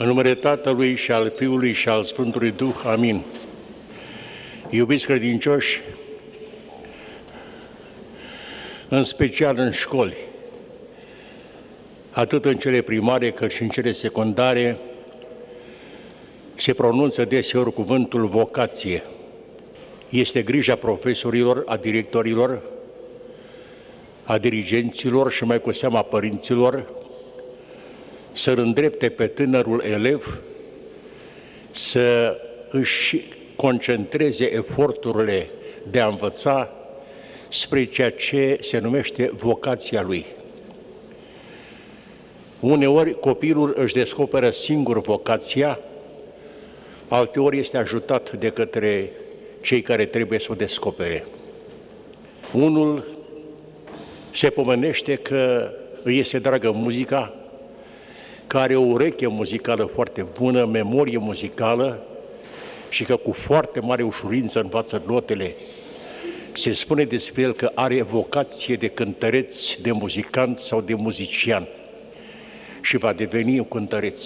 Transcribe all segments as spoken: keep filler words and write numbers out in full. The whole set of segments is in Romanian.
În numele Tatălui și al Fiului și al Sfântului Duh. Amin. Iubiți credincioși, în special în școli, atât în cele primare cât și în cele secundare, se pronunță deseori cuvântul vocație. Este grija profesorilor, a directorilor, a dirigenților și mai cu seama părinților să îndrepte pe tânărul elev să își concentreze eforturile de a învăța spre ceea ce se numește vocația lui. Uneori copilul își descoperă singur vocația, alteori este ajutat de către cei care trebuie să o descopere. Unul se pomenește că îi este dragă muzica, că are o ureche muzicală foarte bună, memorie muzicală și că cu foarte mare ușurință învață notele. Se spune despre el că are vocație de cântăreț, de muzicant sau de muzician și va deveni un cântăreț.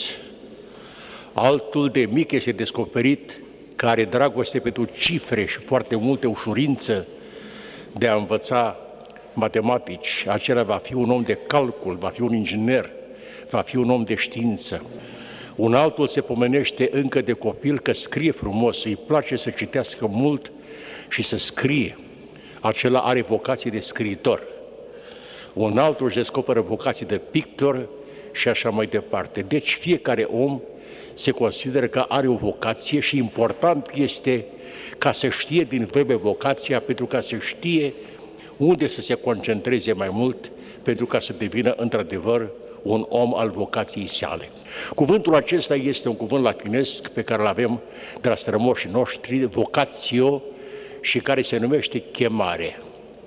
Altul de mic este descoperit că are dragoste pentru cifre și foarte multe ușurință de a învăța matematici. Acela va fi un om de calcul, va fi un inginer, va fi un om de știință. Un altul se pomenește încă de copil că scrie frumos, îi place să citească mult și să scrie. Acela are vocație de scriitor. Un altul își descoperă vocație de pictor și așa mai departe. Deci fiecare om se consideră că are o vocație și important este ca să știe din vreme vocația, pentru ca să știe unde să se concentreze mai mult, pentru ca să devină într-adevăr un om al vocației sale. Cuvântul acesta este un cuvânt latinesc pe care îl avem de la strămoșii noștri, vocatio, și care se numește chemare.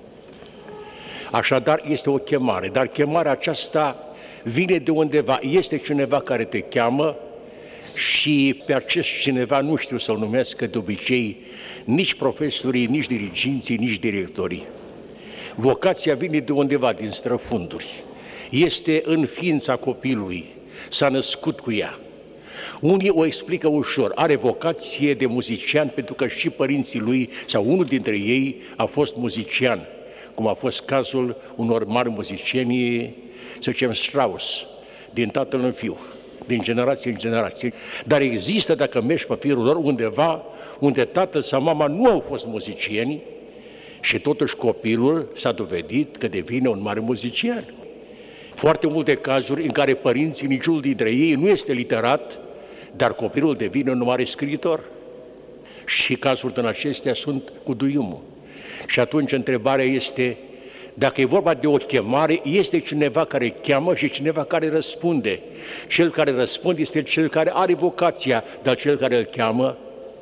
Așadar, este o chemare, dar chemarea aceasta vine de undeva. Este cineva care te cheamă și pe acest cineva nu știu să-l numesc de obicei nici profesorii, nici diriginții, nici directorii. Vocația vine de undeva, din străfunduri. Este în ființa copilului, s-a născut cu ea. Unii o explică ușor, are vocație de muzician pentru că și părinții lui sau unul dintre ei a fost muzician, cum a fost cazul unor mari muzicieni, să zicem Strauss, din tatăl în fiu, din generație în generație. Dar există, dacă mergi pe firul lor, undeva unde tatăl sau mama nu au fost muzicieni și totuși copilul s-a dovedit că devine un mare muzician. Foarte multe cazuri în care părinții, niciunul dintre ei nu este literat, dar copilul devine un mare scriitor. Și cazuri din acestea sunt cu duiumul. Și atunci întrebarea este, dacă e vorba de o chemare, este cineva care cheamă și cineva care răspunde. Cel care răspunde este cel care are vocația, dar cel care îl cheamă,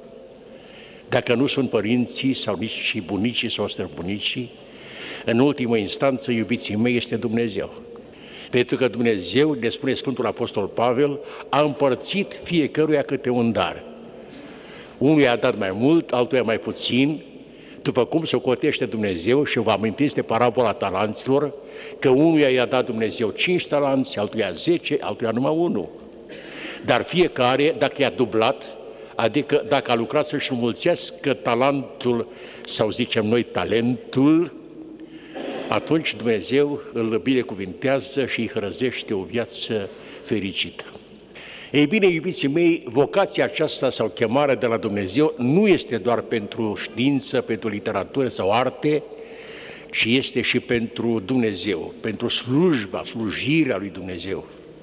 dacă nu sunt părinții sau nici și bunicii sau străbunicii, în ultimă instanță, iubiții mei, este Dumnezeu. Pentru că Dumnezeu, ne spune Sfântul Apostol Pavel, a împărțit fiecăruia câte un dar. Unuia a dat mai mult, altuia mai puțin, după cum se cotește Dumnezeu, și vă amintiți de parabola talanților, că unuia i-a dat Dumnezeu cinci talanți, altuia zece, altuia numai unul. Dar fiecare, dacă i-a dublat, adică dacă a lucrat să-și înmulțească talentul, sau zicem noi talentul, atunci Dumnezeu îl binecuvintează și îi hrăzește o viață fericită. Ei bine, iubiții mei, vocația aceasta sau chemarea de la Dumnezeu nu este doar pentru știință, pentru literatură sau arte, ci este și pentru Dumnezeu, pentru slujba, slujirea lui Dumnezeu.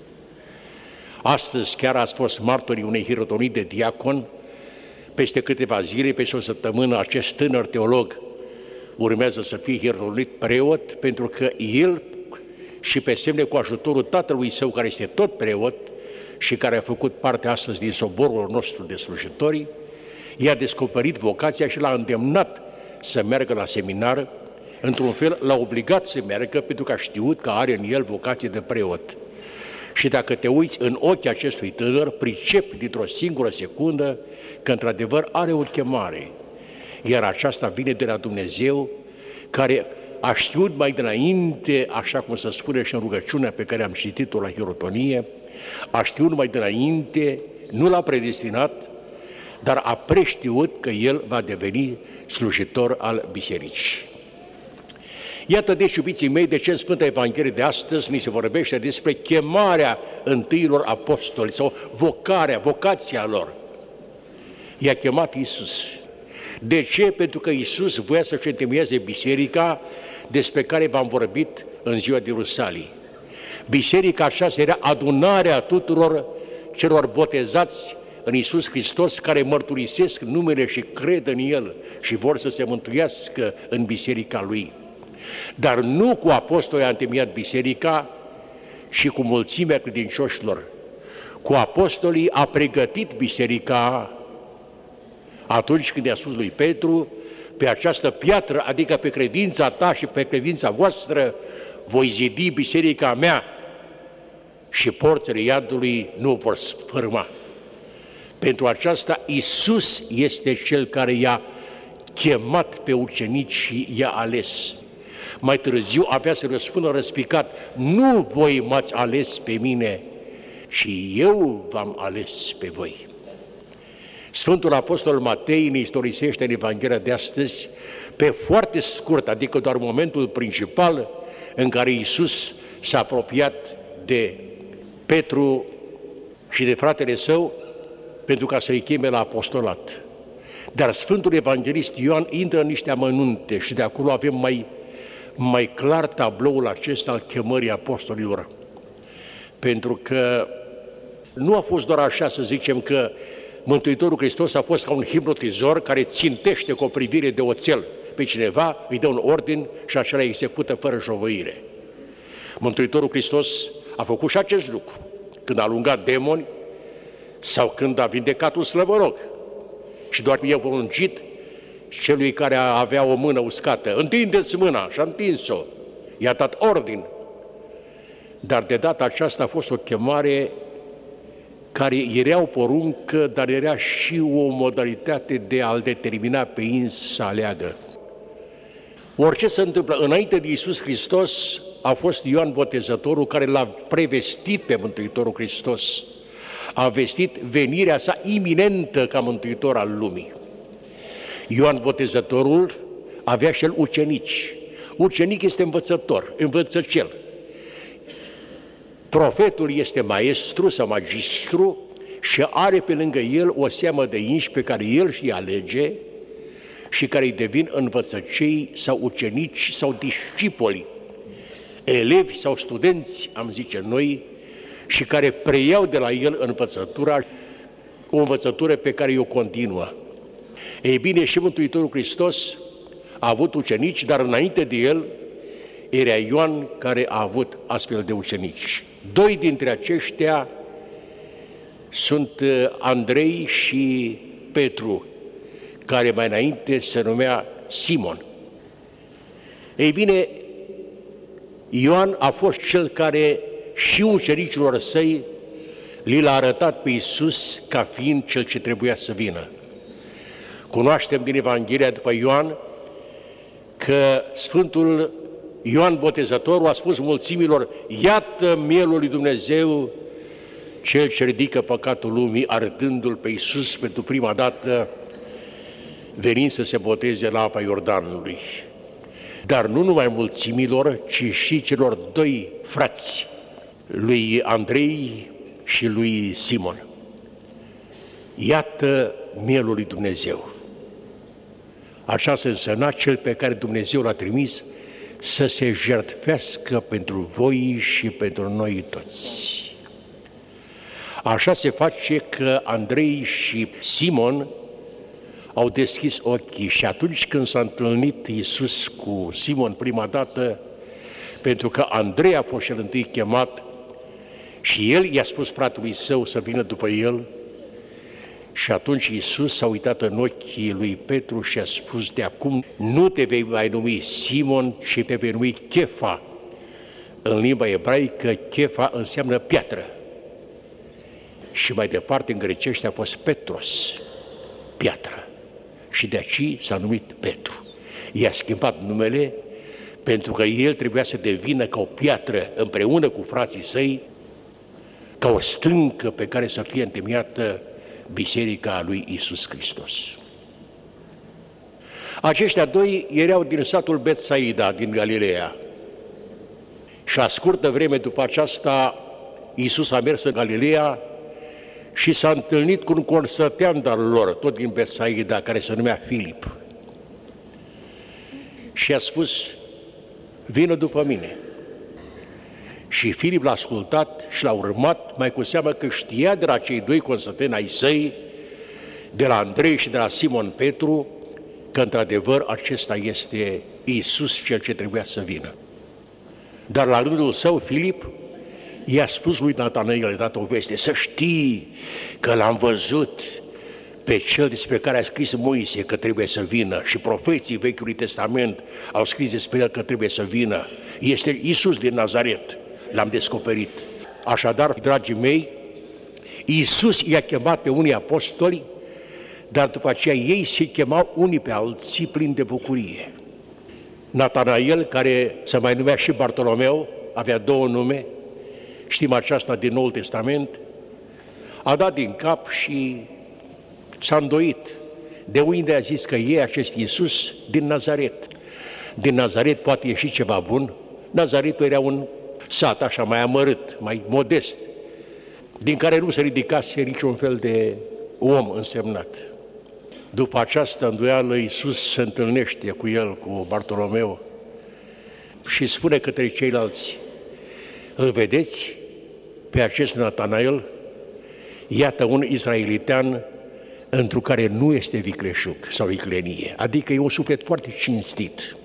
Astăzi chiar ați fost martorii unei hirotonii de diacon. Peste câteva zile, peste o săptămână, acest tânăr teolog urmează să fie hirotonit preot, pentru că el și pe semne cu ajutorul tatălui său, care este tot preot și care a făcut parte astăzi din soborul nostru de slujitori, i-a descoperit vocația și l-a îndemnat să meargă la seminar. Într-un fel l-a obligat să meargă pentru că a știut că are în el vocație de preot. Și dacă te uiți în ochii acestui tânăr, pricepi dintr-o singură secundă că într-adevăr are o chemare. Iar aceasta vine de la Dumnezeu, care a știut mai dinainte, așa cum se spune și în rugăciunea pe care am citit-o la hirotonie, A știut numai dinainte, nu l-a predestinat, dar a preștiut că el va deveni slujitor al bisericii. Iată deci, iubiții mei, de ce în Sfânta Evanghelie de astăzi mi se vorbește despre chemarea întâilor apostoli sau vocarea, vocația lor. I-a chemat Iisus. De ce? Pentru că Iisus voia să-și întemeieze biserica despre care v-am vorbit în ziua de Ierusalim. Biserica aceasta era adunarea tuturor celor botezați în Iisus Hristos, care mărturisesc numele și cred în El și vor să se mântuiască în biserica Lui. Dar nu cu apostolii a întemeiat biserica și cu mulțimea credincioșilor. Cu apostolii a pregătit biserica atunci când i-a spus lui Petru: pe această piatră, adică pe credința ta și pe credința voastră, voi zidi biserica mea și porțile iadului nu vor sfârma. Pentru aceasta Iisus este Cel care i-a chemat pe ucenici și i-a ales. Mai târziu avea să răspundă răspicat: nu voi m-ați ales pe mine, ci eu v-am ales pe voi. Sfântul Apostol Matei ne istorisește în Evanghelia de astăzi, pe foarte scurt, adică doar momentul principal în care Iisus s-a apropiat de Petru și de fratele său pentru ca să-i cheme la apostolat. Dar Sfântul Evanghelist Ioan intră în niște amănunte și de acolo avem mai, mai clar tabloul acesta al chemării apostolilor. Pentru că nu a fost doar așa, să zicem, că Mântuitorul Hristos a fost ca un hipnotizor care țintește cu o privire de oțel pe cineva, îi dă un ordin și acela execută fără șovăire. Mântuitorul Hristos a făcut și acest lucru când a alungat demoni sau când a vindecat un slăbănoc. Și doar i-a poruncit celui care avea o mână uscată: întindeți mâna, și a întins-o. I-a dat ordin. Dar de data aceasta a fost o chemare care era o poruncă, dar era și o modalitate de a-l determina pe ins să aleagă. Orice se întâmplă, înainte de Iisus Hristos a fost Ioan Botezătorul care l-a prevestit pe Mântuitorul Hristos. A vestit venirea sa iminentă ca mântuitor al lumii. Ioan Botezătorul avea și el ucenici. Ucenic este învățător, învățăcel. Profetul este maestru sau magistru și are pe lângă el o seamă de inși pe care el și alege și care îi devin învățăcei sau ucenici sau discipoli, elevi sau studenți, am zice noi, și care preiau de la el învățătura, o învățătură pe care o continuă. Ei bine, și Mântuitorul Hristos a avut ucenici, dar înainte de el era Ioan care a avut astfel de ucenici. Doi dintre aceștia sunt Andrei și Petru, care mai înainte se numea Simon. Ei bine, Ioan a fost cel care și ucenicilor săi li l-a arătat pe Iisus ca fiind cel ce trebuia să vină. Cunoaștem din Evanghelia după Ioan că Sfântul Ioan Botezătorul a spus mulțimilor: iată mielul lui Dumnezeu, cel ce ridică păcatul lumii, arătându-l pe Iisus pentru prima dată venind să se boteze la apa Iordanului. Dar nu numai mulțimilor, ci și celor doi frați, lui Andrei și lui Simon. Iată mielul lui Dumnezeu. Așa se însemna cel pe care Dumnezeu l-a trimis să se jertfească pentru voi și pentru noi toți. Așa se face că Andrei și Simon au deschis ochii și atunci când s-a întâlnit Iisus cu Simon prima dată, pentru că Andrei a fost cel întâi chemat și el i-a spus fratelui său să vină după el, și atunci Iisus s-a uitat în ochii lui Petru și a spus: de acum nu te vei mai numi Simon, ci te vei numi Chefa. În limba ebraică, Chefa înseamnă piatră. Și mai departe, în grecește, a fost Petros, piatră. Și de aici s-a numit Petru. I-a schimbat numele pentru că el trebuia să devină ca o piatră împreună cu frații săi ca o stâncă pe care să fie întemeiată Biserica lui Iisus Hristos. Aceștia doi erau din satul Betsaida, din Galileea. Și la scurtă vreme după aceasta, Iisus a mers în Galileea și s-a întâlnit cu un consătean de-al lor, tot din Betsaida, care se numea Filip. Și a spus, vină după mine. Și Filip l-a ascultat și l-a urmat, mai cu seamă că știa de la cei doi consăteni ai săi, de la Andrei și de la Simon Petru, că într-adevăr acesta este Iisus cel ce trebuia să vină. Dar la rândul său, Filip i-a spus lui Natanael, i-a dat o veste, să știi că l-am văzut pe cel despre care a scris Moise că trebuie să vină și profeții Vechiului Testament au scris despre el că trebuie să vină. Este Iisus din Nazaret, l-am descoperit. Așadar, dragii mei, Iisus i-a chemat pe unii apostoli, dar după aceea ei se chemau unii pe alții plini de bucurie. Natanael, care se mai numea și Bartolomeu, avea două nume, știm aceasta din Noul Testament, a dat din cap și s-a îndoit. De unde a zis că e acest Iisus? Din Nazaret. Din Nazaret poate ieși ceva bun. Nazaretul era un sat așa mai amărât, mai modest, din care nu se ridicase niciun fel de om însemnat. După această îndoială, Iisus se întâlnește cu el, cu Bartolomeu, și spune către ceilalți, îl vedeți pe acest Natanael? Iată un israelitean întru care nu este vicleșug sau viclenie, adică e un suflet foarte cinstit.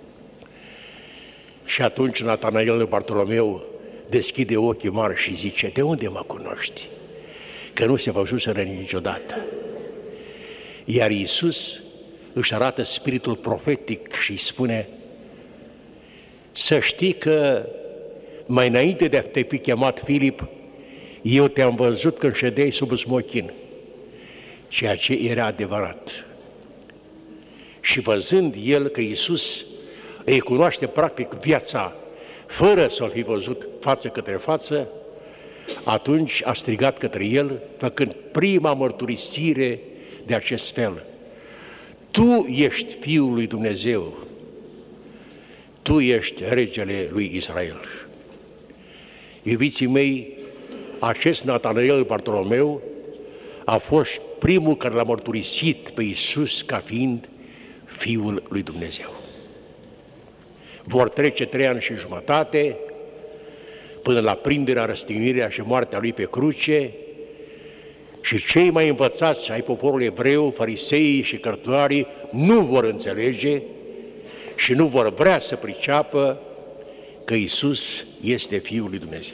Și atunci Natanael Bartolomeu deschide ochii mari și zice, de unde mă cunoști? Că nu se văzuseră niciodată. Iar Iisus își arată spiritul profetic și îi spune, să știi că mai înainte de a te fi chemat Filip, eu te-am văzut când ședeai sub smochin, ceea ce era adevărat. Și văzând el că Iisus îi cunoaște practic viața, fără să-l fi văzut față către față, atunci a strigat către el, făcând prima mărturisire de acest fel. Tu ești Fiul lui Dumnezeu, tu ești regele lui Israel. Iubiții mei, acest Natanael Bartolomeu a fost primul care l-a mărturisit pe Iisus ca fiind Fiul lui Dumnezeu. Vor trece trei ani și jumătate până la prinderea, răstignirea și moartea lui pe cruce și cei mai învățați ai poporului evreu, fariseii și cărturarii, nu vor înțelege și nu vor vrea să priceapă că Iisus este Fiul lui Dumnezeu.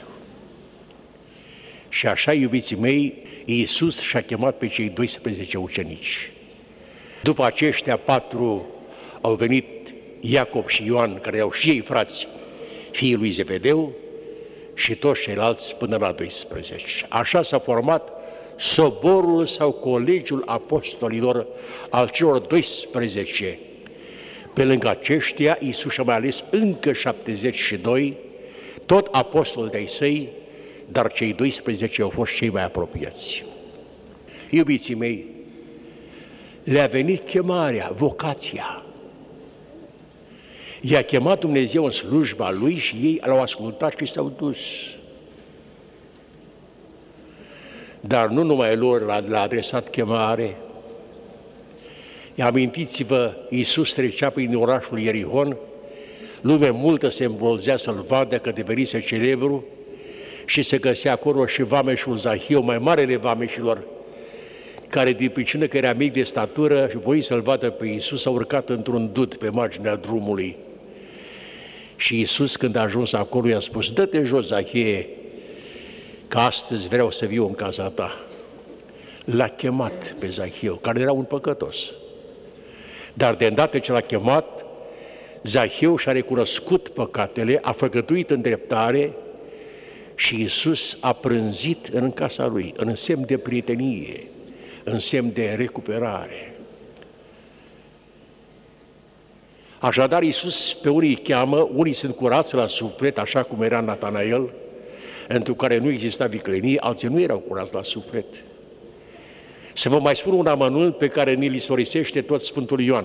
Și așa, iubiții mei, Iisus și-a chemat pe cei doisprezece ucenici. După aceștia patru au venit Iacob și Ioan, care au și ei frați, fiii lui Zebedeu, și toți ceilalți până la doisprezece. Așa s-a format soborul sau colegiul apostolilor al celor doisprezece. Pe lângă aceștia, Iisus a mai ales încă șaptezeci și doi, tot apostoli de-ai săi, dar cei doisprezece au fost cei mai apropiați. Iubiții mei, le-a venit chemarea, vocația. I-a chemat Dumnezeu în slujba Lui și ei l-au ascultat și s-au dus. Dar nu numai lor l-a adresat chemare. Amintiți-vă, Iisus trecea prin orașul Ierihon, lume multă se învolzea să-L vadă că devenise celebru și se găsea acolo și vameșul Zahiu, mai marele vameșilor, care din pricină că era mic de statură și voi să-L vadă pe Iisus, a urcat într-un dud pe marginea drumului. Și Iisus, când a ajuns acolo, i-a spus, dă-te jos, Zahie, că astăzi vreau să viu în casa ta. L-a chemat pe Zahiu, care era un păcătos. Dar de îndată ce l-a chemat, Zahiu și-a recunoscut păcatele, a făgăduit îndreptare și Iisus a prânzit în casa lui, în semn de prietenie, în semn de recuperare. Așadar, Iisus pe unii îi cheamă, unii sunt curați la suflet, așa cum era Natanael, într-o care nu exista viclenie, alții nu erau curați la suflet. Să vă mai spun un amănunt pe care ni-l istorisește tot Sfântul Ioan.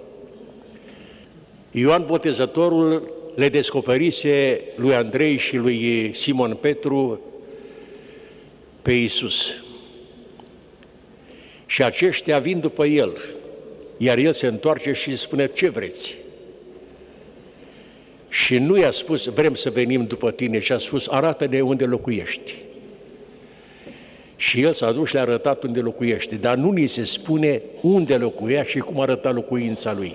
Ioan Botezătorul le descoperise lui Andrei și lui Simon Petru pe Iisus. Și aceștia vin după el, iar el se întoarce și spune: ce vreți? Și nu i-a spus: vrem să venim după tine, și a spus: arată-ne unde locuiești. Și el s-a dus și le-a arătat unde locuiește, dar nu ni se spune unde locuia și cum arăta locuința lui.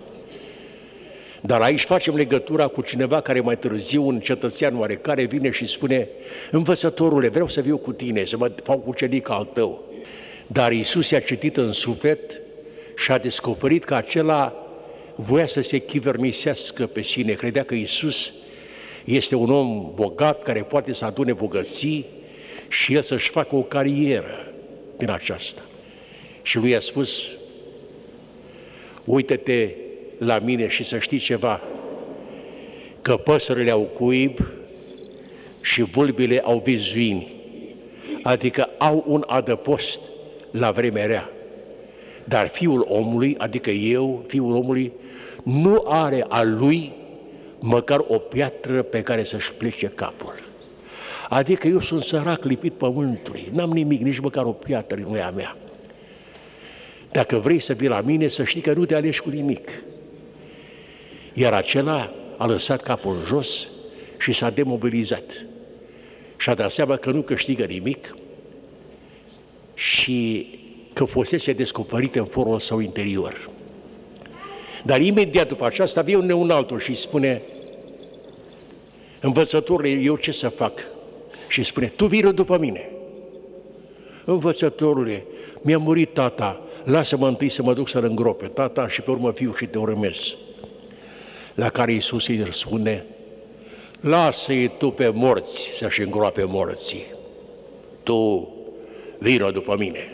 Dar aici facem legătura cu cineva care mai târziu, un cetățean oarecare, vine și spune: învățătorule, vreau să viu cu tine, să mă fac ucenic al tău. Dar Iisus i-a citit în suflet și a descoperit că acela voia să se chivernisească pe sine. Credea că Iisus este un om bogat care poate să adune bogății și el să-și facă o carieră din aceasta. Și lui a spus: uită-te la mine și să știi ceva, că păsările au cuib și vulpile au vizuini, adică au un adăpost la vremea rea. Dar Fiul omului, adică eu, Fiul omului, nu are a lui măcar o piatră pe care să-și plece capul. Adică eu sunt sărac lipit pământului, n-am nimic, nici măcar o piatră nu e a mea. Dacă vrei să vii la mine, să știi că nu te alegi cu nimic. Iar acela a lăsat capul jos și s-a demobilizat. Și-a dat seama că nu câștigă nimic și că fusese descoperit în forul său interior. Dar imediat după aceasta vine un altul și spune: învățătorule, eu ce să fac? Și spune: tu vină după mine. Învățătorule, mi-a murit tata, lasă-mă întâi să mă duc să-l îngrope tata și pe urmă fiu și te urmez. La care Iisus îi răspunde: lasă-i tu pe morți să-și îngroape morții. Tu vină după mine.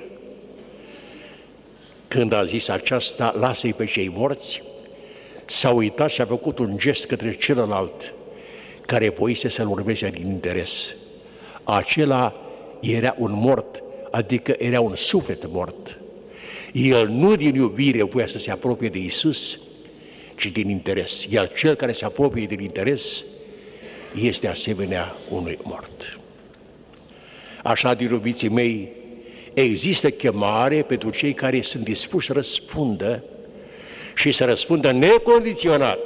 Când a zis aceasta, lasă-i pe cei morți, s-a uitat și a făcut un gest către celălalt care voise să-l urmeze din interes. Acela era un mort, adică era un suflet mort. El nu din iubire voia să se apropie de Iisus, ci din interes. Iar cel care se apropie din interes este asemenea unui mort. Așa, din iubiții mei, există chemare pentru cei care sunt dispuși să răspundă și să răspundă necondiționat,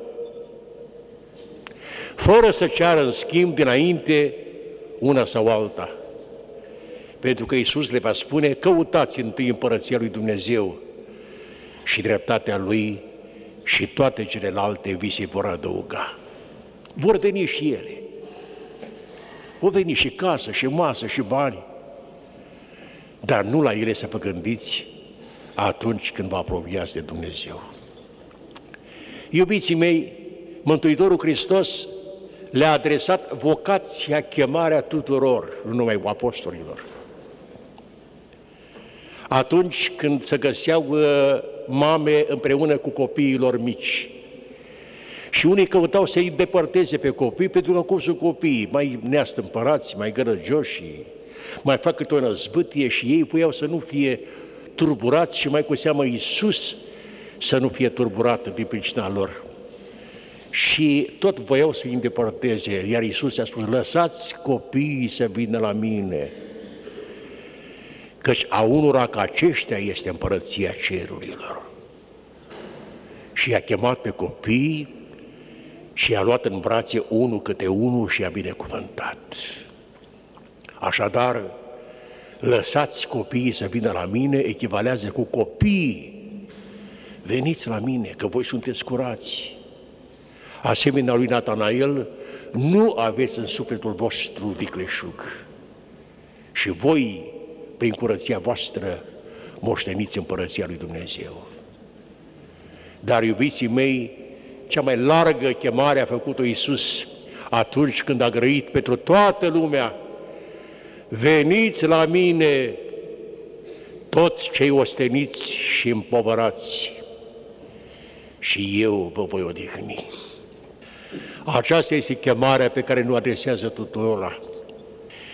fără să ceară în schimb dinainte una sau alta. Pentru că Iisus le va spune: căutați întâi împărăția lui Dumnezeu și dreptatea Lui și toate celelalte vi se vor adăuga. Vor veni și ele. Vor veni și casă, și masă, și bani. Dar nu la ele să vă gândiți atunci când vă apropiați de Dumnezeu. Iubiții mei, Mântuitorul Hristos le-a adresat vocația, chemarea tuturor, nu numai apostolilor. Atunci când se găseau mame împreună cu copiii lor mici și unii căutau să-i depărteze pe copii, pentru că cum sunt copiii, mai neastâmpărați, mai gărăgioși, mai fac câte o năzbâtie și ei voiau să nu fie turburați și mai cu seamă Iisus să nu fie turburat din pricina lor. Și tot voiau să-i îndepărteze, iar Iisus a spus: lăsați copiii să vină la mine, căci a unora ca aceștia este împărăția cerurilor. Și i-a chemat pe copii și i-a luat în brațe unul câte unul și i-a binecuvântat. Așadar, lăsați copiii să vină la mine echivalează cu copiii. Veniți la mine, că voi sunteți curați. Asemenea lui Natanael, nu aveți în sufletul vostru vicleșug. Și voi, prin curăția voastră, moșteniți împărăția lui Dumnezeu. Dar, iubiții mei, cea mai largă chemare a făcut-o Iisus atunci când a grăit pentru toată lumea: veniți la mine toți cei osteniți și împovărați și eu vă voi odihni. Aceasta este chemarea pe care ne adresează tuturora.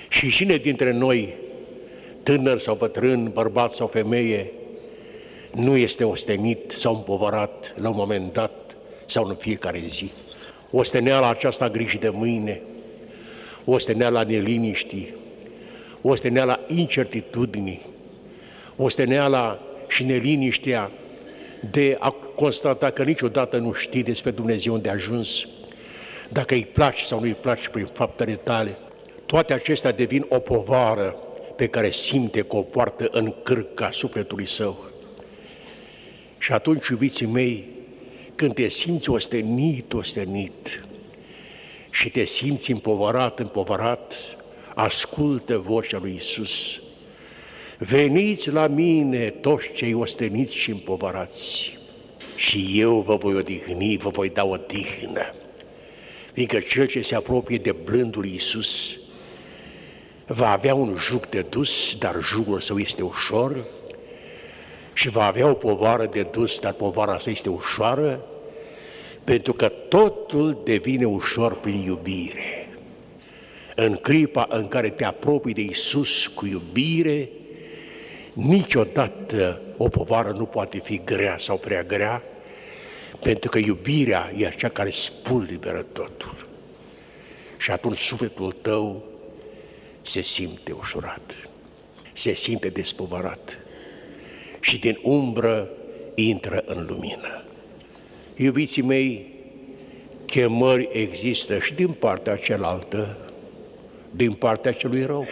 Și cine dintre noi, tânăr sau bătrân, bărbat sau femeie, nu este ostenit sau împovărat la un moment dat sau în fiecare zi? Osteneala aceasta griji de mâine, osteneala neliniștii, osteneala incertitudinii, osteneala și neliniștea de a constata că niciodată nu știi despre Dumnezeu unde a ajuns, dacă îi placi sau nu îi placi prin faptele tale. Toate acestea devin o povară pe care simte că o poartă în cârca sufletului său. Și atunci, iubiții mei, când te simți ostenit, ostenit și te simți împovărat, împovărat, ascultă vocea lui Iisus. Veniți la mine toți cei osteniți și împovărați și eu vă voi odihni, vă voi da odihnă. Fiindcă cel ce se apropie de blândul Iisus va avea un jug de dus, dar jugul său este ușor, și va avea o povară de dus, dar povara sa este ușoară, pentru că totul devine ușor prin iubire. În clipa în care te apropii de Iisus cu iubire, niciodată o povară nu poate fi grea sau prea grea, pentru că iubirea e cea care spulberă totul. Și atunci sufletul tău se simte ușurat, se simte despovărat și din umbră intră în lumină. Iubiții mei, chemări există și din partea cealaltă, din partea celui rău.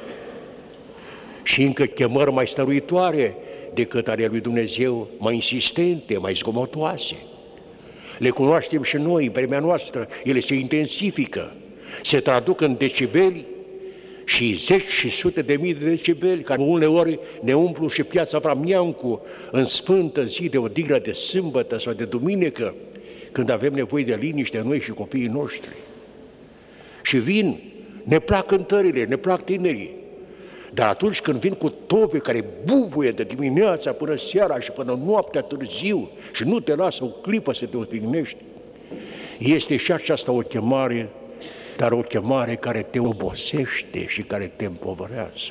Și încă chemări mai stăruitoare decât ale lui Dumnezeu, mai insistente, mai zgomotoase. Le cunoaștem și noi, în vremea noastră, ele se intensifică, se traduc în decibeli și zeci și sute de mii de decibeli, care uneori ne umplu și piața Vramiancu în sfântă zi de odihnă de sâmbătă sau de duminică, când avem nevoie de liniște noi și copiii noștri. Și vin, ne plac cântările, ne plac tinerii, dar atunci când vin cu tobe care bubuie de dimineața până seara și până noaptea târziu și nu te lasă o clipă să te odihnești, este și aceasta o chemare, dar o chemare care te obosește și care te împovărează.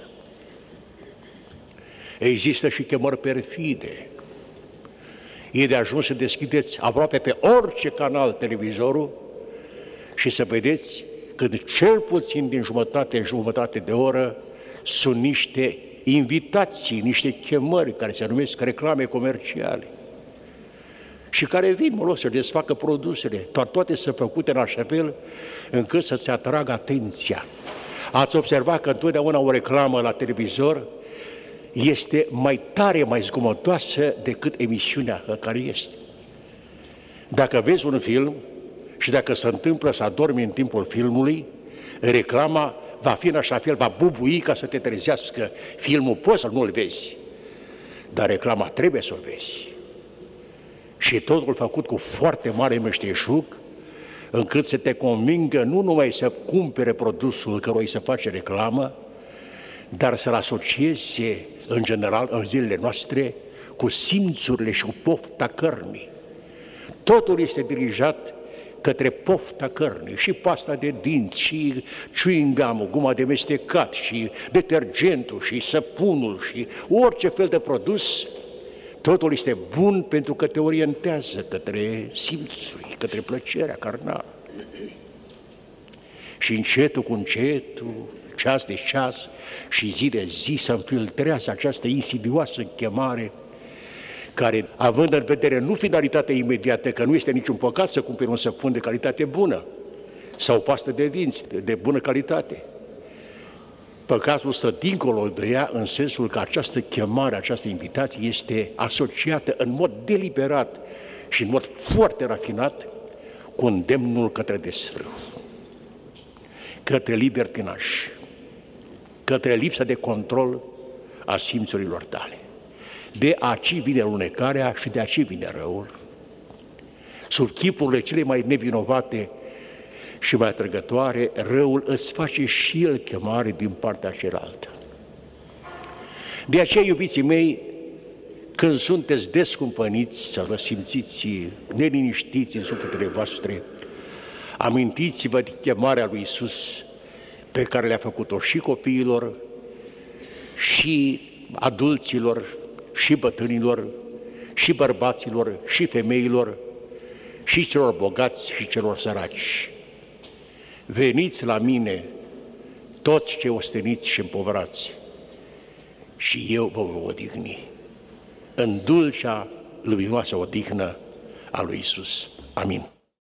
Există și chemări perfide. E de ajuns să deschideți aproape pe orice canal televizorul și să vedeți când cel puțin din jumătate în jumătate de oră sunt niște invitații, niște chemări care se numesc reclame comerciale și care vin, mă rog, să desfacă produsele, toate sunt făcute în așa fel încât să-ți atragă atenția. Ați observat că întotdeauna o reclamă la televizor este mai tare, mai zgomotoasă decât emisiunea care este. Dacă vezi un film și dacă se întâmplă să adormi în timpul filmului, reclama va fi în așa fel, va bubui ca să te trezească. Filmul poți să nu-l vezi, dar reclama trebuie să o vezi. Și totul făcut cu foarte mare meșteșug, încât să te convingă nu numai să cumpere produsul căruia să face reclamă, dar să-l asocieze, în general, în zilele noastre, cu simțurile și cu pofta cărnii. Totul este dirijat către pofta cărnii, și pasta de dinți, și chewing gum, guma de mestecat, și detergentul, și săpunul, și orice fel de produs, totul este bun pentru că te orientează către simțuri, către plăcerea carnală. Și încetul cu încetul, ceas de ceas și zi de zi se înfiltrează această insidioasă chemare care, având în vedere nu finalitatea imediată, că nu este niciun păcat să cumperi un săpun de calitate bună sau pastă de dinți de bună calitate. Păcatul stă dincolo de ea, în sensul că această chemare, această invitație este asociată în mod deliberat și în mod foarte rafinat cu îndemnul către desfrâu, către libertinaj, către lipsa de control a simțurilor tale. De aici vine lunecarea și de aici vine răul. Sub chipurile cele mai nevinovate și mai atrăgătoare, răul îți face și el chemare din partea cealaltă. De aceea, iubiții mei, când sunteți descumpăniți sau vă simțiți neliniștiți în sufletele voastre, amintiți-vă de chemarea lui Iisus pe care le-a făcut-o și copiilor, și adulților, și bătrânilor, și bărbaților, și femeilor, și celor bogați și celor săraci. Veniți la mine, toți cei osteniți și împovărați, și eu vă voi odihni în dulcea, luminoasă odihnă a lui Iisus. Amin.